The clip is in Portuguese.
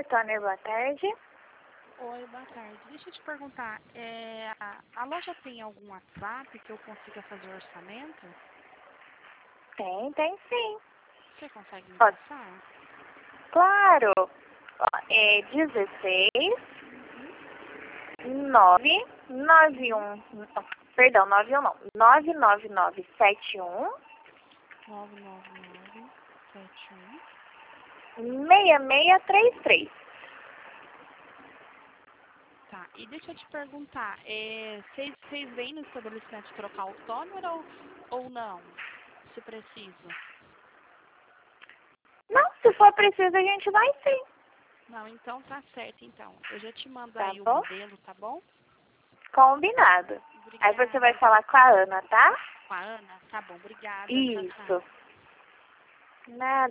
Toner, boa tarde. Oi, boa tarde. Deixa eu te perguntar, a loja tem algum WhatsApp que eu consiga fazer orçamento? Tem sim. Você consegue me Pode. passar? Claro. Ó, é 16 991. Perdão, 91 não. 99971 99971. 6633. Tá, e deixa eu te perguntar, vocês vêm no estabelecimento trocar o toner ou não? Se preciso. Não, se for preciso a gente vai sim. Não, então tá certo, então. Eu já te mando Tá aí o bom? modelo, tá bom? Combinado. Aí você vai Obrigada. falar com a Ana, tá? Com a Ana? Tá bom, obrigada. Tchau, tchau. Isso. Nada.